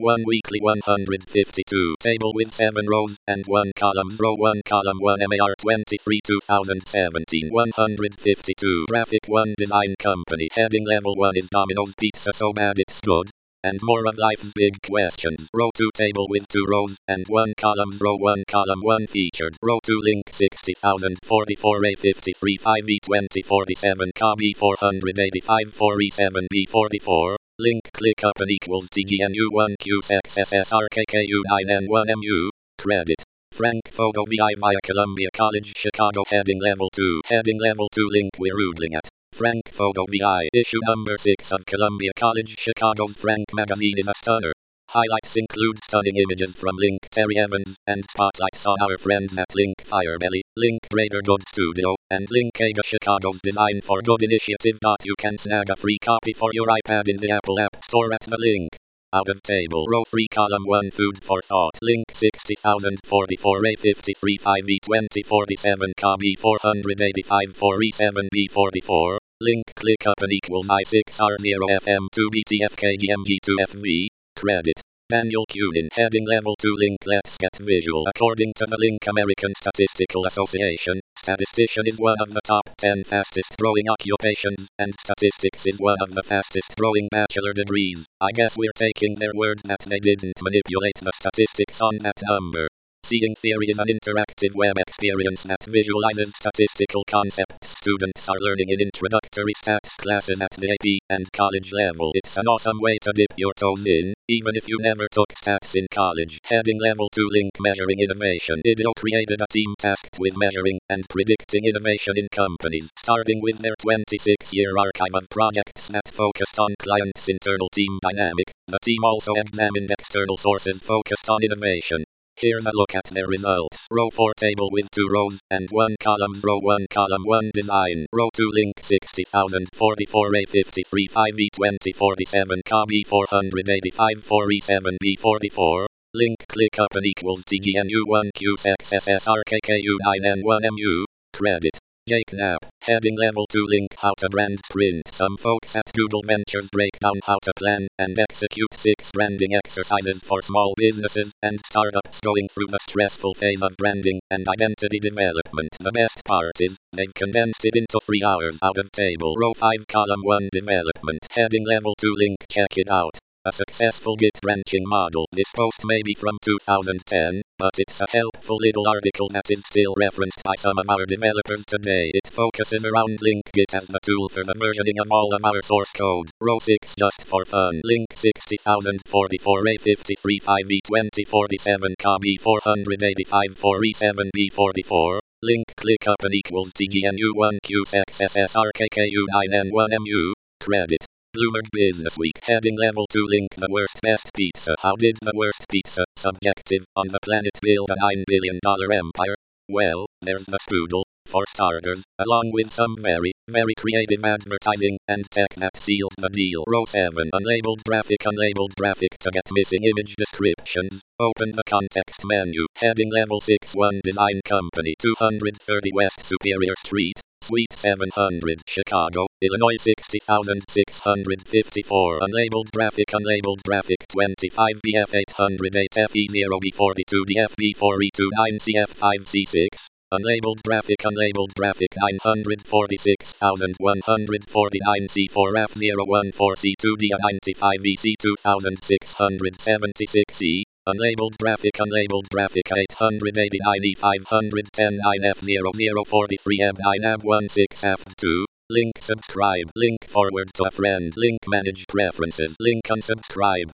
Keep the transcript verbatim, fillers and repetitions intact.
one weekly one hundred fifty-two. Table with seven rows and one columns. Row one column one M A R twenty-three two thousand seventeen one hundred fifty-two. Graphic one Design Company. Heading level one is Domino's Pizza so bad it's good. And more of life's big questions. Row two table with two rows and one columns. Row one column one featured. Row two link sixty thousand forty-four A fifty-three five E twenty forty-seven C A B four eighty-five four E seven B forty-four. Link click up and equals T G N U one Q X S S R K K U nine N one M U. Credit. Frank Photo V I via Columbia College Chicago. Heading level two. Heading level two link we're oodling at. Frank Photo V I. Issue number six of Columbia College Chicago's Frank magazine is a stunner. Highlights include stunning images from Link Terry Evans and spotlights on our friends at Link Firebelly, Link Greater Good Studio, and Link Aga Chicago's Design for Good initiative. You can snag a free copy for your iPad in the Apple App Store at the link. Out of table. Row three column one Food for Thought. Link sixty thousand forty-four A fifty-three five E twenty forty-seven C A B four eighty-five four E seven B forty-four. Link click up and equals I six R zero F M two B T F K G M G two F V. Credit. Daniel Cunin. Heading level two link let's get visual. According to the Link American Statistical Association, statistician is one of the top ten fastest growing occupations, and statistics is one of the fastest growing bachelor degrees. I guess we're taking their word that they didn't manipulate the statistics on that number. Seeing Theory is an interactive web experience that visualizes statistical concepts students are learning in introductory stats classes at the A P and college level. It's an awesome way to dip your toes in, even if you never took stats in college. Heading level two link Measuring Innovation. I D E O created a team tasked with measuring and predicting innovation in companies, starting with their twenty-six year archive of projects that focused on clients' internal team dynamic. The team also examined external sources focused on innovation. Here's a look at their results. Row four table with two rows and one columns. Row one column one Design. Row two link sixty thousand forty-four A fifty-three five E twenty forty-seven C A B four eighty-five four E seven B forty-four. Link click up and equals T G N U one Q X S S R K K U nine N one M U. Credit. Jake Knapp. Heading level two link How to Brand Sprint. Some folks at Google Ventures break down how to plan and execute six branding exercises for small businesses and startups going through the stressful phase of branding and identity development. The best part is, they've condensed it into three hours. Out of table. Row five column one Development. Heading level two link Check it out. A successful Git branching model. This post may be from two thousand ten, but it's a helpful little article that is still referenced by some of our developers today. It focuses around Link Git as the tool for the versioning of all of our source code. Row six just for fun. Link sixty thousand forty-four A fifty-three five E twenty forty-seven C A B four eighty-five four E seven B forty-four. Link click up and equals T G N U one Q X S S R K K U nine N one M U. Credit. Bloomberg Businessweek. Heading level two link The Worst Best Pizza. How did the worst pizza, subjective, on the planet build a nine billion dollar empire? Well, there's the Spoodle, for starters, along with some very, very creative advertising and tech that sealed the deal. Row seven Unlabeled Graphic. Unlabeled graphic to get missing image descriptions. Open the context menu. Heading level six one Design Company. two thirty West Superior Street, Suite seven hundred, Chicago, Illinois sixty thousand six hundred fifty-four. Unlabeled graphic. Unlabeled graphic twenty-five B F eight oh eight F E zero B forty-two D F B four E twenty-nine C F five C six. Unlabeled graphic. Unlabeled graphic nine hundred forty-six thousand one hundred forty-nine C four F zero one four C two D ninety-five E C two thousand six hundred seventy-six E. Unlabeled graphic. Unlabeled graphic eight eighty-nine E five ten nine F zero zero forty-three E B nine A B sixteen F two. Link subscribe. Link forward to a friend. Link manage preferences. Link unsubscribe.